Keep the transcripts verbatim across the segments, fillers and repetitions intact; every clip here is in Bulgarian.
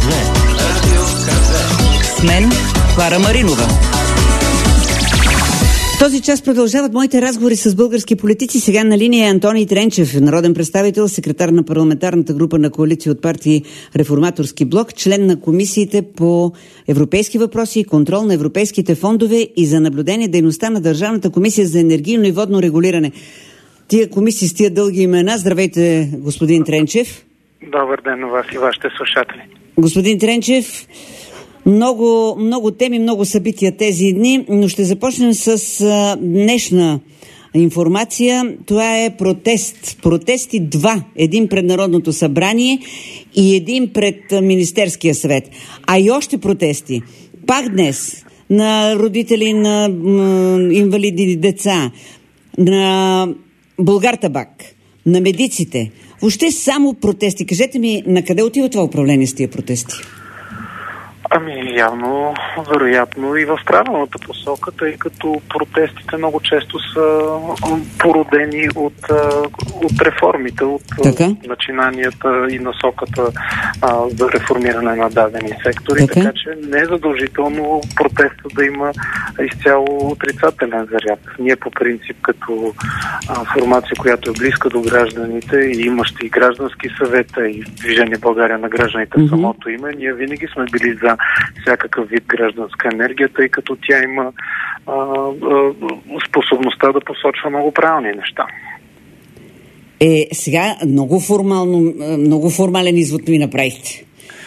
Радио Каза. С мен Клара Маринова. В този час продължават моите разговори с български политици. Сега на линия е Антоний Тренчев, народен представител, секретар на парламентарната група на коалиция от партии Реформаторски блок, член на комисиите по европейски въпроси и контрол на европейските фондове и за наблюдение дейността на Държавната комисия за енергийно и водно регулиране. Тия комисии с тия дълги имена. Здравейте, господин Тренчев. Добър ден на вас и вашите слушатели. Господин Тренчев, много, много теми, много събития тези дни, но ще започнем с а, днешна информация. Това е протест. Протести два. Един пред Народното събрание и един пред Министерския съвет. А и още протести. Пак днес на родители на м, инвалиди деца, на Булгартабак, на медиците. Въобще само протести. Кажете ми, на къде отива това управление с тия протести? Ами явно, вероятно и в правилната посока, тъй като протестите много често са породени от, от реформите, от така? начинанията и насоката а, за реформиране на дадени сектори, така, така че не е задължително протеста да има изцяло отрицателен заряд. Ние по принцип като а, формация, която е близка до гражданите и имащи и граждански съвета и Движение България на гражданите в mm-hmm. самото име, ние винаги сме били за всякакъв вид гражданска енергия, тъй като тя има а, а, способността да посочва много правилни неща. Е, сега много формално, много формален извод ми направихте.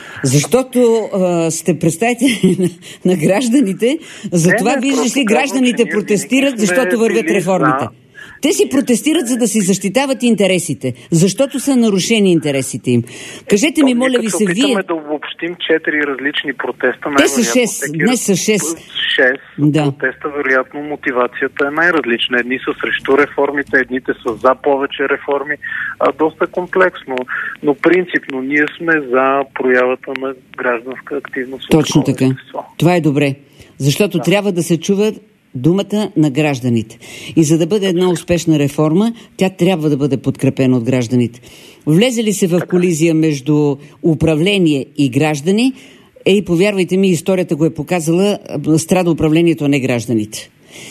Защото а, сте представители на, на гражданите, затова виждаш ли гражданите протестират, защото вървят реформите. За... Те си протестират, за да си защитават интересите, защото са нарушени интересите им. Кажете ми, моля ви се, вие... Опитаме да обобщим четири различни протеста. Те са шест, днес са шест. Шест да. протеста, вероятно, мотивацията е най-различна. Едни са срещу реформите, едните са за повече реформи. А, доста комплексно. Но принципно ние сме за проявата на гражданска активност. Точно така. Това е добре. Защото да. трябва да се чуват думата на гражданите. И за да бъде една успешна реформа, тя трябва да бъде подкрепена от гражданите. Влезе ли се в колизия между управление и граждани, е, и повярвайте ми, историята го е показала, страда управлението, а не гражданите.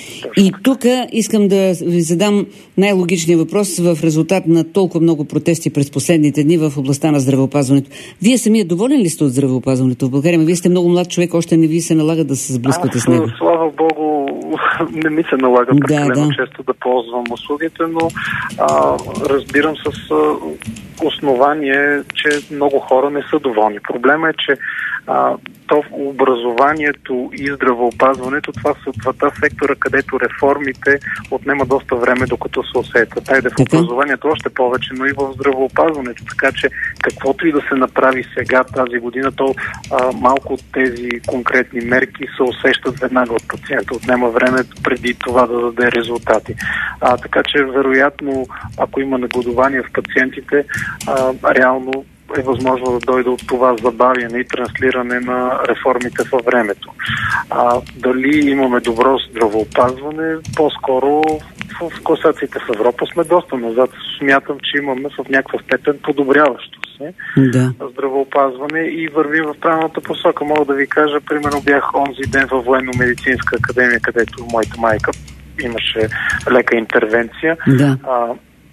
И тук искам да ви задам най-логичния въпрос в резултат на толкова много протести през последните дни в областта на здравеопазването. Вие самия доволен ли сте от здравеопазването в България? Вие сте много млад човек, още не ви се налага да се сблъсквате с него. Слава Богу, не ми се налага прекалено да, да. често да ползвам услугите, но а, разбирам с а, основание, че много хора не са доволни. Проблема е, че а, то образованието и здравеопазването, това са двата сектора, където реформите отнема доста време, докато се усетят. Айде в образованието още повече, но и в здравеопазването. Така че каквото и да се направи сега тази година, то а, малко от тези конкретни мерки се усещат веднага от пациента. Отнема време преди това да даде резултати. А, така че вероятно, ако има негодование в пациентите, а, реално е възможно да дойде от това забавяне и транслиране на реформите във времето. А, дали имаме добро здравеопазване, по-скоро в класациите в Европа сме доста назад. Смятам, че имаме в някаква степен подобряващо се да. здравеопазване и вървим в правилната посока. Мога да ви кажа, примерно бях онзи ден във Военно-медицинска академия, където моята майка имаше лека интервенция. Да. А,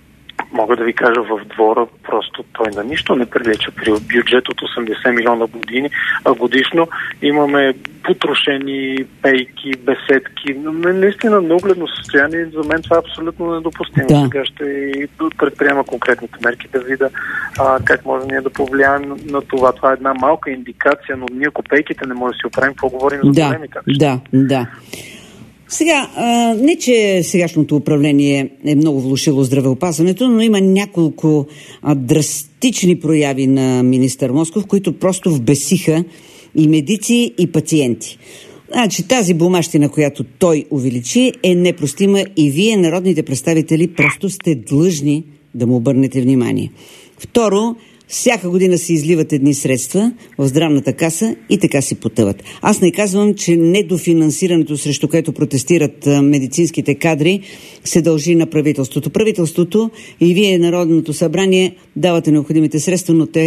Мога да ви кажа, в двора просто той на нищо не прилича. При бюджет от осемдесет милиона години, а годишно имаме потрошени пейки, беседки. Наистина неугледно състояние. За мен това е абсолютно недопустимо. Да. Сега ще предприема конкретните мерки да видя а, как може ние да повлияем на това. Това е една малка индикация, но ние ако пейките не може да си оправим, какво говорим за да, големите? Да, да. Сега, а, не че сегашното управление е много влошило здравеопазването, но има няколко а, драстични прояви на министър Москов, които просто вбесиха и медици, и пациенти. Значи тази бумащина, която той увеличи, е непростима и вие, народните представители, просто сте длъжни да му обърнете внимание. Второ, всяка година се изливат едни средства в здравната каса и така си потъват. Аз не казвам, че недофинансирането, срещу което протестират медицинските кадри, се дължи на правителството. Правителството и вие, Народното събрание, давате необходимите средства, но те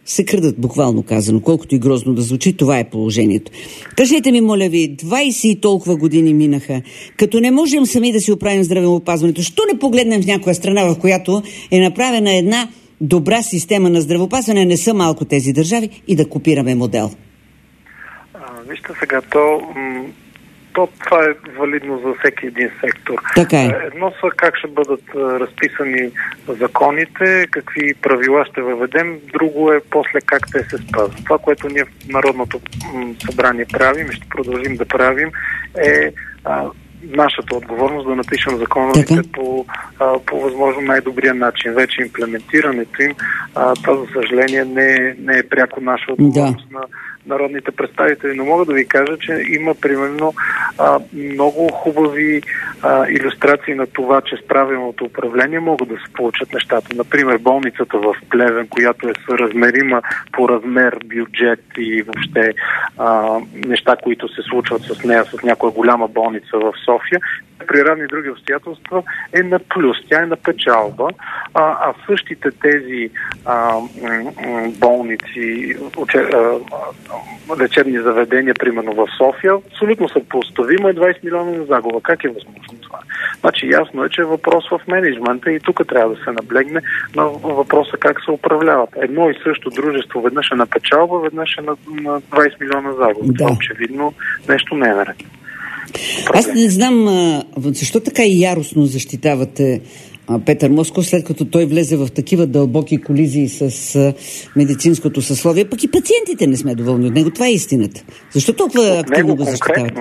се крадат, буквално казано, колкото и грозно да звучи, това е положението. Кажете ми, моля ви, двайсет и толкова години минаха, като не можем сами да си оправим здравеопазването, що не погледнем в някоя страна, в която е направена една добра система на здравеопазване, не са малко тези държави, и да копираме модел? А, вижте сега, то... М- То, това е валидно за всеки един сектор. Така е. Едно са как ще бъдат разписани законите, какви правила ще въведем, друго е после как те се спазват. Това, което ние в Народното събрание правим и ще продължим да правим, е а, нашата отговорност да напишем законите по, а, по възможно най-добрия начин. Вече имплементирането им, а, това за съжаление не е, не е пряко наша отговорност да. на народните представители, но мога да ви кажа, че има примерно а, много хубави а, илюстрации на това, че с правилното управление могат да се получат нещата. Например, болницата в Плевен, която е съразмерима по размер, бюджет и въобще а, неща, които се случват с нея, с някоя голяма болница в София, при равни други обстоятелства е на плюс, тя е на печалба, а, а същите тези а, м- болници, уче, а, лечебни заведения, примерно в София, абсолютно са поставимо е двайсет милиона на загуба. Как е възможно това? Значи ясно е, че е въпрос в мениджмента и тук трябва да се наблегне на въпроса как се управляват. Едно и също дружество веднъж е на печалба, веднъж е на, на двайсет милиона загуба. Да. Очевидно нещо не е наред. Аз не знам а, защо така и яростно защитавате а, Петър Москов, след като той влезе в такива дълбоки колизии с а, медицинското съсловие, пък и пациентите не сме доволни от него. Това е истината. Защо толкова от активно го защитавате?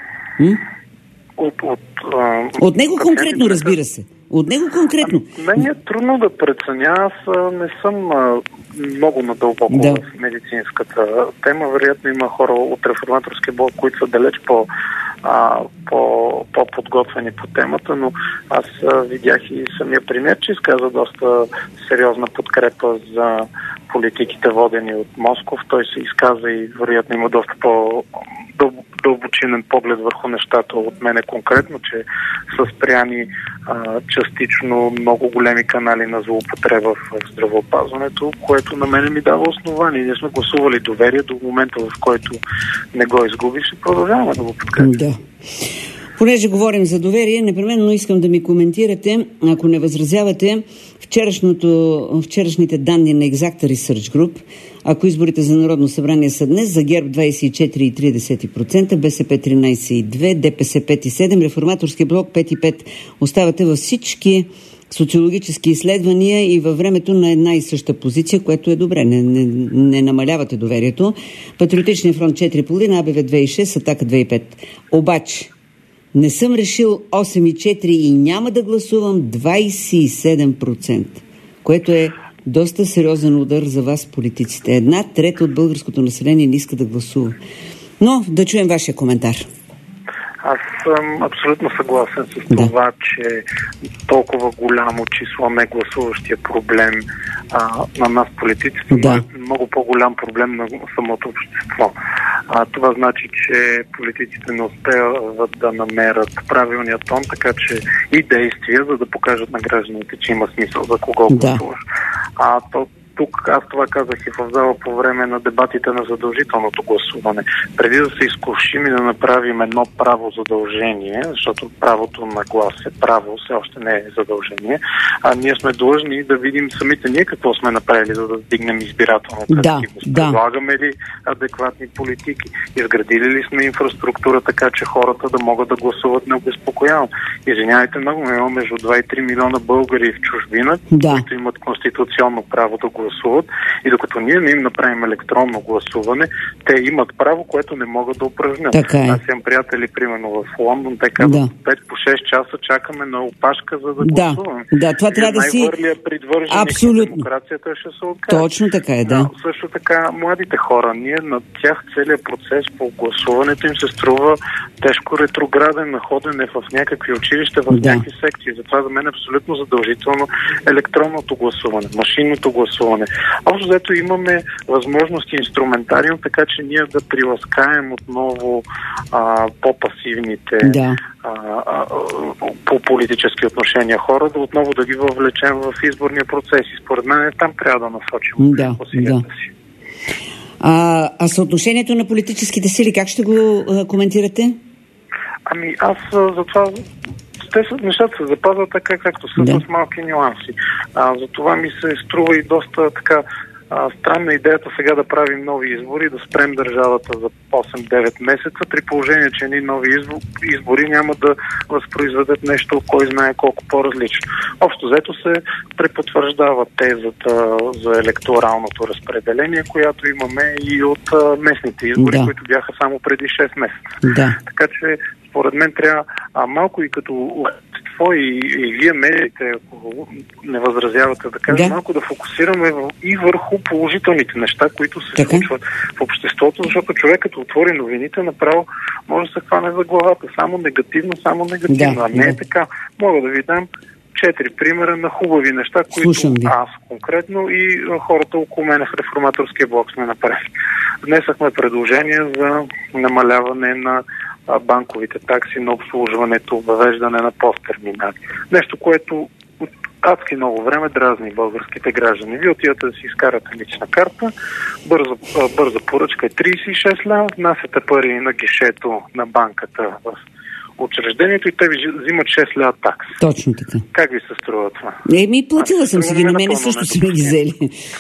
От, от, а, от него конкретно, разбира се. От него конкретно. Мен е трудно да преценя. Аз не съм а, много надълбоко да. в медицинската тема. Вероятно има хора от реформаторския блок, които са далеч по, а, по, по-подготвени по темата, но аз а, видях и самия премиер, че изказа доста сериозна подкрепа за политиките, водени от Москов. Той се изказа и вероятно има доста по дълбочинен поглед върху нещата от мене конкретно, че са спряни а, частично много големи канали на злоупотреба в здравеопазването, което на мене ми дава основание. Ние сме гласували доверие до момента, в който не го изгубиш и продължаваме да го подкрепим. Да. Понеже говорим за доверие, непременно искам да ми коментирате, ако не възразявате, вчерашните данни на Exacta Research Group. Ако изборите за Народно събрание са днес, за ГЕРБ двайсет и четири цяло три процента, БСП тринайсет цяло две процента, ДПС пет цяло седем процента, Реформаторския блок пет цяло пет процента. Оставате във всички социологически изследвания и във времето на една и съща позиция, което е добре. Не, не, не намалявате доверието. Патриотичния фронт четири цяло пет, АБВ две цяло шест, Атака две цяло пет. Обаче, не съм решил осем цяло четири и няма да гласувам двайсет и седем процента, което е доста сериозен удар за вас, политиците. Една трета от българското население не иска да гласува. Но да чуем вашия коментар. Аз съм абсолютно съгласен с да. това, че толкова голямо число не гласуващия проблем а, на нас политиците да. е много по-голям проблем на самото общество. А, това значи, че политиците не успяват да намерят правилния тон, така че и действия, за да покажат на гражданите, че има смисъл за кого да. гласуваш. А то тук аз това казах и в зала по време на дебатите на задължителното гласуване. Преди да се изкушим и да направим едно право задължение, защото правото на глас е право, все още не е задължение, а ние сме длъжни да видим самите ние какво сме направили, за да дигнем избирателната да, активност. Да. Предлагаме ли адекватни политики? Изградили ли сме инфраструктура така, че хората да могат да гласуват необезпокояно? Извинявайте много, има между два и три милиона българи в чужбина, да. които имат конституционно право да гласуват, и докато ние не им направим електронно гласуване, те имат право, което не могат да упражнят. Е. Аз имам приятели, примерно в Лондон, те казват, да. пет по шест часа чакаме на опашка, за да, да. гласуваме. Да, това и трябва да си... най-върлия привърженик на демокрацията ще се откаже. Точно така е, да. Но, също така, младите хора, ние на тях целият процес по гласуването им се струва тежко ретрограден, на ходене в някакви училища, в да. някакви секции. Затова за мен е абсолютно задължително електронното гласуване, машинното гласуване. гласуване. Общо взето имаме възможности, инструментариум, така че ние да приласкаем отново а, по-пасивните да. а, а, по политически отношения хора, да отново да ги въвлечем в изборния процес. И според мен там трябва да насочим да, усилията да. си. А, а съотношението на политическите сили, как ще го а, коментирате? Ами аз за това... Те са, нещата се запазват така, както са, да. С малки нюанси. А, за това ми се струва и доста така а, странна идеята сега да правим нови избори, да спрем държавата за осем-девет месеца, при положение, че едни нови избори няма да възпроизведат нещо, кой знае колко по-различно. Общо взето се препотвърждава тезата за електоралното разпределение, която имаме и от а, местните избори, да. Които бяха само преди шест месеца. Да. Така че според мен трябва а, малко и като общество и, и вие медиите, ако не възразявате да кажа, да. Малко да фокусираме в, и върху положителните неща, които се така случват в обществото, защото човек като отвори новините, направо може да се хване за главата. Само негативно, само негативно. Да, а не да. Е така. Мога да ви дам четири примера на хубави неща, които аз конкретно и хората около мен в Реформаторския блок сме направили. Внесахме предложение за намаляване на банковите такси на обслужването, въвеждане на посттерминали. Нещо, което от адски много време дразни българските граждани. Вие отивате да си изкарате лична карта, бърза, бърза поръчка е трийсет и шест лева, внасяте пари на гишето на банката в учреждението и те ви взимат шест лева такса. Точно така. Как ви се струва това? Еми, платила съм си ги, на мене също си ми ги взели.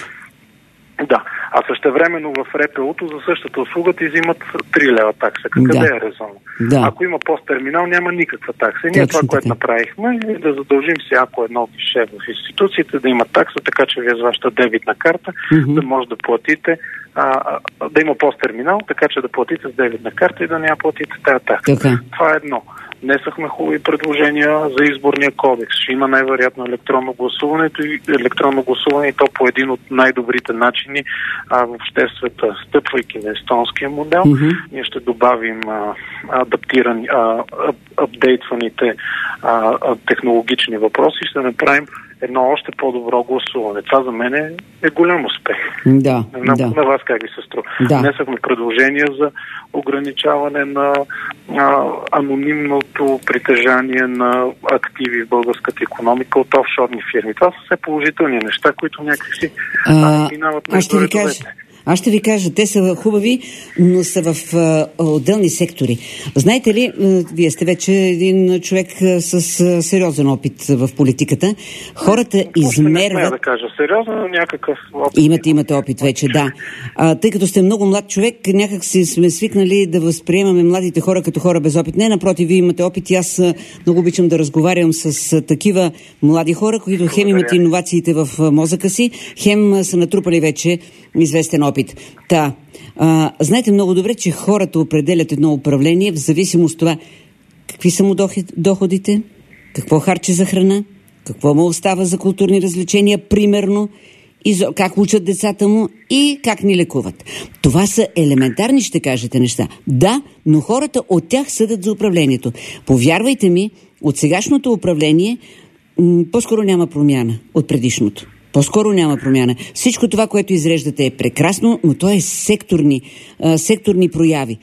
Да, а същевременно в РПУ-то за същата услуга ти взимат три лева такса. Къде да. Е резонно? Да. Ако има посттерминал, няма никаква такса. И ние това, което направихме, е да задължим всяко едно гише в институциите да има такса, така че вие с вашата дебитна карта mm-hmm. да може да платите, а, да има посттерминал, така че да платите с дебитна карта и да няма платите тази такса. Така. Това е едно. Внесахме хубави предложения за изборния кодекс. Ще има най-вероятно електронно гласуването и електронно гласуване и то по един от най-добрите начини а, въобще в света. Стъпвайки на естонския модел, mm-hmm. ние ще добавим а, адаптирани, а, апдейтваните а, а, технологични въпроси и ще направим едно още по-добро гласуване. Това за мен е, е голям успех. Да, на, да. на вас как ви се струва. Да. Внесахме предложения за ограничаване на а, анонимното притежание на активи в българската икономика от офшорни фирми. Това са все положителни неща, които някакси а, минават между редовете. Аз ще ви кажа, те са хубави, но са в а, отделни сектори. Знаете ли, вие сте вече един човек а, с а, сериозен опит в политиката. Хората Просто измерват... Не да кажа сериозно, но някакъв опит. Имате, имате опит вече, да. А, тъй като сте много млад човек, някак си сме свикнали да възприемаме младите хора като хора без опит. Не, напротив, вие имате опит и аз а, много обичам да разговарям с а, такива млади хора, които хем имат иновациите в а, мозъка си, хем а, са натрупали вече известен опит. Та, а, знаете много добре, че хората определят едно управление в зависимост от това какви са му доходите, какво харче за храна, какво му остава за културни развлечения, примерно, и за, как учат децата му и как ни лекуват. Това са елементарни, ще кажете, неща. Да, но хората от тях съдят за управлението. Повярвайте ми, от сегашното управление м- по-скоро няма промяна от предишното. По-скоро няма промяна. Всичко това, което изреждате, е прекрасно, но то е секторни, а, секторни прояви.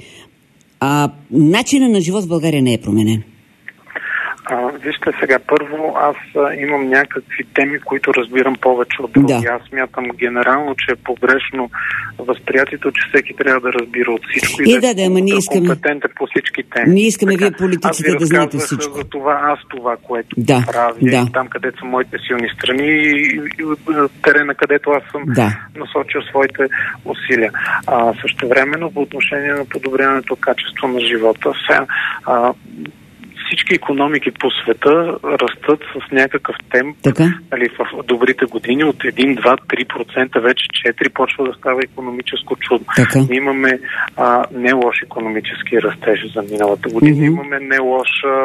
А начина на живот в България не е променен. А, вижте сега, първо аз а, имам някакви теми, които разбирам повече от други. Да. Аз смятам генерално, че е погрешно възприятието, че всеки трябва да разбира от всичко и, и да, да, ама ние искаме... компетентен по всички теми. Ние искаме така, вие политиците да знаете всичко. За това аз това, което да, правя, да. там където са моите силни страни и, и, и терена, където аз съм да. насочил своите усилия. А, същевременно по отношение на подобряването качество на живота, сега а, всички икономики по света растат с някакъв темп. Нали, в добрите години от един, два, три процента, вече четири процента почва да става икономическо чудо. Така. Ние имаме а, не лош икономически растеж за миналата година. Mm-hmm. Имаме не лош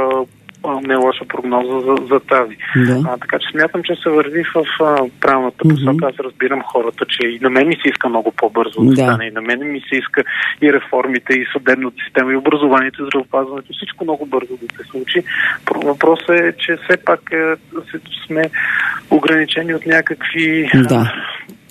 не лоша прогноза за, за тази. Да. А, така че смятам, че се върви в а, правилната посока. Mm-hmm. Аз разбирам хората, че и на мен ми се иска много по-бързо да стане. И на мен ми се иска и реформите, и съдебната система, и образованието, и здравеопазването. Всичко много бързо да се случи. Въпросът е, че все пак е, сме ограничени от някакви... Да.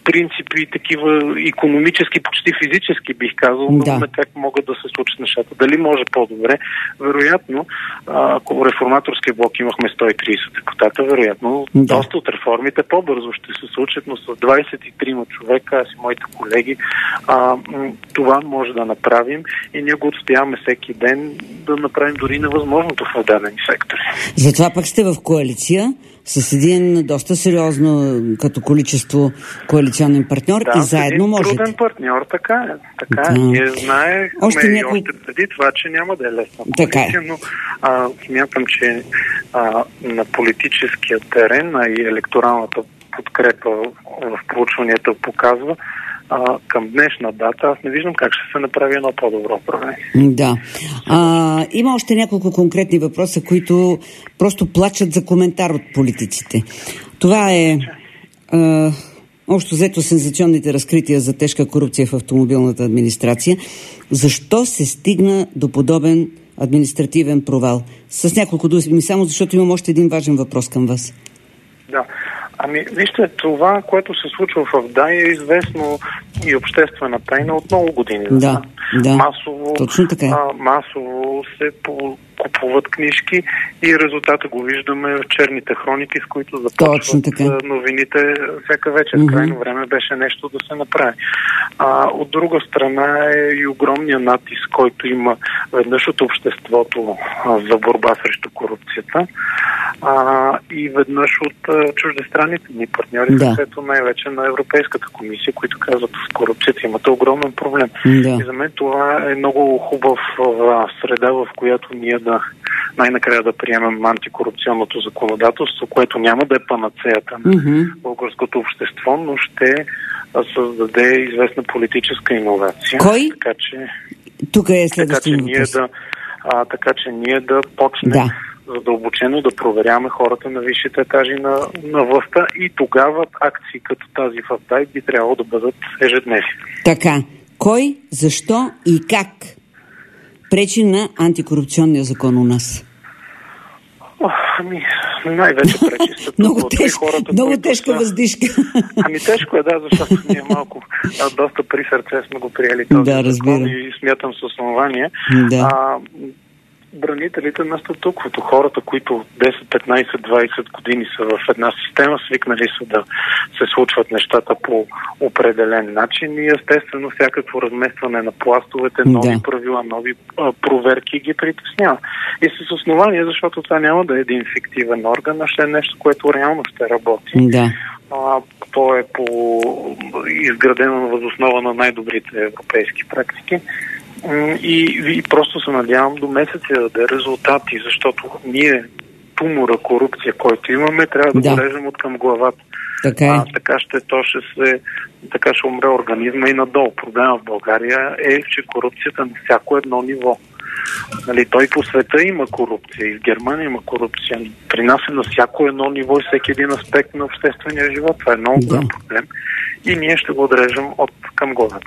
принципи, такива икономически, почти физически, бих казал, да. на как могат да се случат нещата. Дали може по-добре? Вероятно, ако в реформаторския блок имахме сто и трийсет депутата, вероятно, да. доста от реформите по-бързо ще се случат, но с двайсет и трима човека, аз и моите колеги, а, това може да направим и ние го отстояваме всеки ден да направим дори невъзможното в дадени сектори. Затова пък сте в коалиция с един доста сериозно като количество коалиционен партньор да, и заедно можете. Да, труден партньор, така е. Така да. е. Ние знаехме още, някой... някой... още преди това, че няма да е лесна коалиция, но а, смятам, че а, на политическия терен, а и електоралната подкрепа в проучванията показва, А, към днешна дата аз не виждам как ще се направи едно по-добро управление. Да. А, има още няколко конкретни въпроса, които просто плачат за коментар от политиците. Това е а, общо взето сензационните разкрития за тежка корупция в автомобилната администрация. Защо се стигна до подобен административен провал? С няколко думи, само защото имам още един важен въпрос към вас. Да. Ами, вижте, това, което се случва в АВДАИ е известно и обществена тайна от много години. Да, да. Масово, точно така. А, масово се купуват книжки и резултата го виждаме в черните хроники, с които започват новините всяка вечер. Mm-hmm. Крайно време беше нещо да се направи. А, от друга страна е и огромния натиск, който има веднъж от обществото а, за борба срещу корупцията а, и веднъж от а, чуждестранните ни партньори, да. като най-вече на Европейската комисия, които казват, в корупцията имате огромен проблем. Да. И за мен това е много хубав среда, в която ние да най-накрая да приемем антикорупционното законодателство, което няма да е панацеята на mm-hmm. българското общество, но ще създаде известна политическа иновация. Кой? Така че, тук е следващия така, че ние да, а, така че ние да почнем да. задълбочено да проверяваме хората на висшите етажи на, на властта и тогава акции като тази в АВДАИ би трябвало да бъдат ежедневни. Така, кой, защо и как пречи на антикорупционния закон у нас? О, ами, най-вече пречи статуквото. много тежка, хората, много тежка са... въздишка. Ами тежко е, да, защото ние малко а, доста при сърце сме го приели този да, закон и смятам с основание. Да. А, бранителите на статуквото, хората, които десет, петнайсет, двайсет години са в една система, свикнали са да се случват нещата по определен начин и естествено всякакво разместване на пластовете, нови да. правила, нови а, проверки ги притеснява. И с основание, защото това няма да е един фиктивен орган, а ще е нещо, което реално ще работи. Да. А, то е по изградено възоснова на най-добрите европейски практики. И, и просто се надявам до месеца да даде резултати, защото ние тумора корупция, който имаме, трябва да, да. го режем от към главата. Така, е. а, така ще то ще се така ще умре организма и надолу. Проблема в България е, че корупцията на всяко едно ниво. Нали, той по света има корупция, и в Германия има корупция. При нас е на всяко едно ниво и всеки един аспект на обществения живот. Това е много да. голям проблем. И ние ще го отрежем от към главата.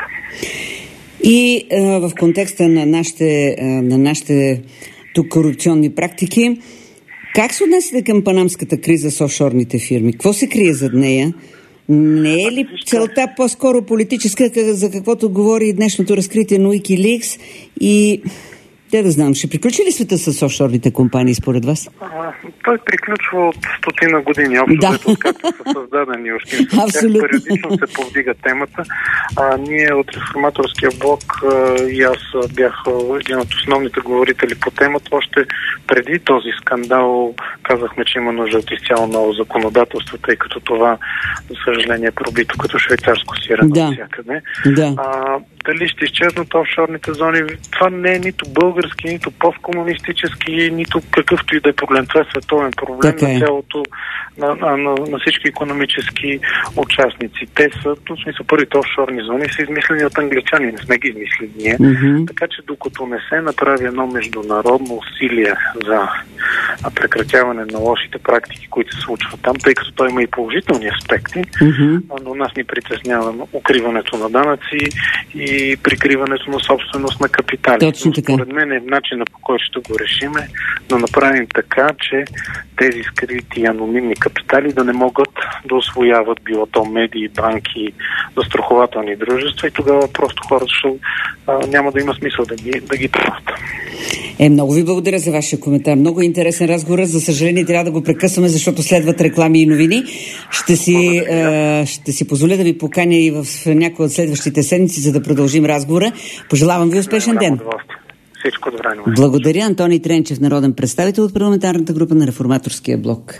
И а, в контекста на нашите, а, на нашите тук корупционни практики, как се отнесете към панамската криза с офшорните фирми? Какво се крие зад нея? Не е ли целта по-скоро политическа, за каквото говори днешното разкритие на Wikileaks и... Те да знам, ще приключи ли света с офшорните компании според вас? А, той приключва от стотина години, общо да. Откакто са създадени още. Абсолютно. Периодично се повдига темата. А, ние от реформаторския блок а, и аз бях един от основните говорители по темата. Още преди този скандал казахме, че има нужда от изцяло ново законодателство, тъй като това, за съжаление, е пробито като швейцарско сирене да. навсякъде. Да. А, дали ще изчезнат офшорните зони? Това не е нито български, нито посткомунистически, нито какъвто и да е проблем. Това е световен проблем е. на цялото, на, на, на, на всички икономически участници. Те са, в смисъл, първите офшорни зони са измислени от англичани, не сме ги измислили ние. Mm-hmm. Така че докато не се направи едно международно усилие за прекратяване на лошите практики, които се случват там, тъй като той има и положителни аспекти, mm-hmm. но нас ни притеснява укриването на данъци и и прикриването на собственост на капитали. Точно така. Според мен е начина, по който ще го решиме, да направим така, че тези скрити анонимни капитали да не могат да усвояват било то медии, банки, застрахователни дружества и тогава просто хората ще, а, няма да има смисъл да ги, да ги правят. Е, много ви благодаря за вашия коментар. Много интересен разговор. За съжаление трябва да го прекъсваме, защото следват реклами и новини. Ще си, е, ще си позволя да ви поканя и в някои от следващите седмици, за да продължим разговора. Пожелавам ви успешен ден. Всичко добре. Благодаря. Антоний Тренчев, народен представител от парламентарната група на Реформаторския блок.